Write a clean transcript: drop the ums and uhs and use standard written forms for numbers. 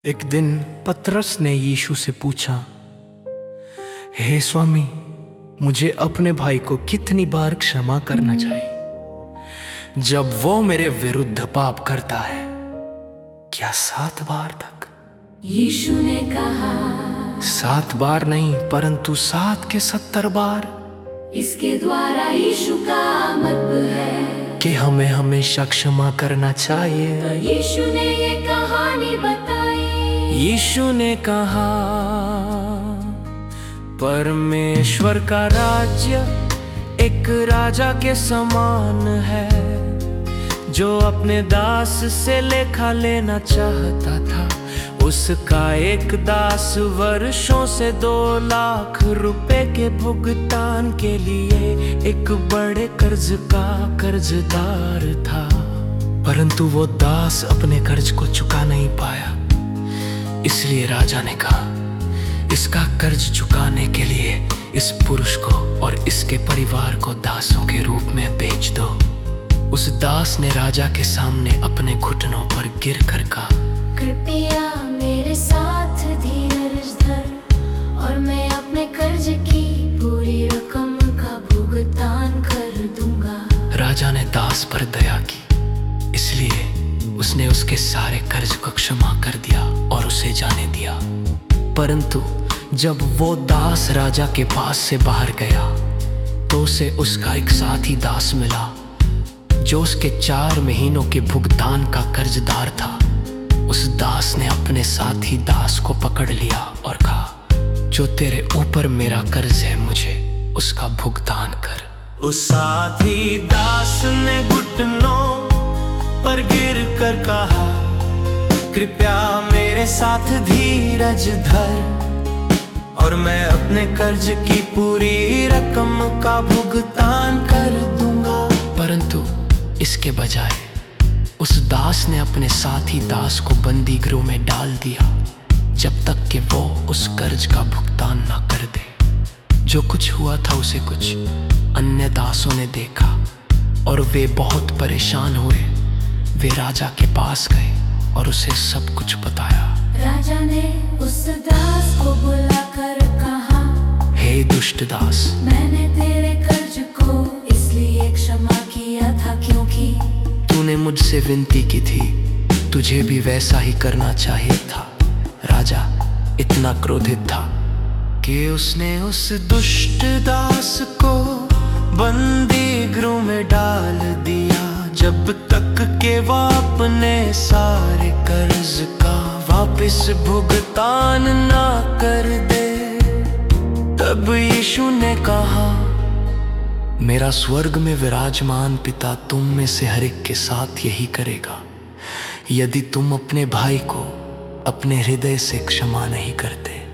एक दिन पतरस ने यीशु से पूछा, हे स्वामी, मुझे अपने भाई को कितनी बार क्षमा करना चाहिए जब वो मेरे विरुद्ध पाप करता है? क्या 7 बार तक? यीशु ने कहा, 7 बार नहीं परंतु 7 के 70 बार। इसके द्वारा यीशु का मतलब है कि हमें हमेशा क्षमा करना चाहिए। तो यीशु ने ये कहानी बताई। यीशु ने कहा, परमेश्वर का राज्य एक राजा के समान है जो अपने दास से लेखा लेना चाहता था। उसका एक दास वर्षों से 2 लाख रुपए के भुगतान के लिए एक बड़े कर्ज का कर्जदार था, परंतु वो दास अपने कर्ज को चुका नहीं पाया। इसलिए राजा ने कहा, इसका कर्ज चुकाने के लिए इस पुरुष को और इसके परिवार को दासों के रूप में बेच दो। उस दास ने राजा के सामने अपने घुटनों पर गिर कर कहा, कृपया मेरे साथ धीरज धर और मैं अपने कर्ज की पूरी रकम का भुगतान कर दूंगा। राजा ने दास पर दया की, इसलिए उसने उसके सारे कर्ज को क्षमा कर दिया और उसे जाने दिया। परंतु जब वो दास राजा के पास से बाहर गया तो उसे उसका एक साथी दास मिला जो उसके 4 महीनों के भुगतान का कर्जदार था। उस दास ने अपने साथी दास को पकड़ लिया और कहा, जो तेरे ऊपर मेरा कर्ज है मुझे उसका भुगतान कर। उस साथी दास ने घुटनों पर गिर कर कहा, कृपया मेरे साथ धीरज धर और मैं अपने कर्ज की पूरी रकम का भुगतान कर दूंगा। परंतु इसके बजाय उस दास ने अपने साथी दास को बंदी गृह में डाल दिया जब तक कि वो उस कर्ज का भुगतान ना कर दे। जो कुछ हुआ था उसे कुछ अन्य दासों ने देखा और वे बहुत परेशान हुए। वे राजा के पास गए और उसे सब कुछ बताया। राजा ने उस दास को बुलाकर कहा, हे दुष्ट दास, मैंने तेरे कर्ज को इसलिए क्षमा किया था क्योंकि तूने मुझसे विनती की थी। तुझे भी वैसा ही करना चाहिए था। राजा इतना क्रोधित था कि उसने उस दुष्ट दास को बंदी गृह में डाल दिया जब तक के वो अपने सारे कर्ज का वापस भुगतान ना कर दे। तब यीशु ने कहा, मेरा स्वर्ग में विराजमान पिता तुम में से हर एक के साथ यही करेगा यदि तुम अपने भाई को अपने हृदय से क्षमा नहीं करते।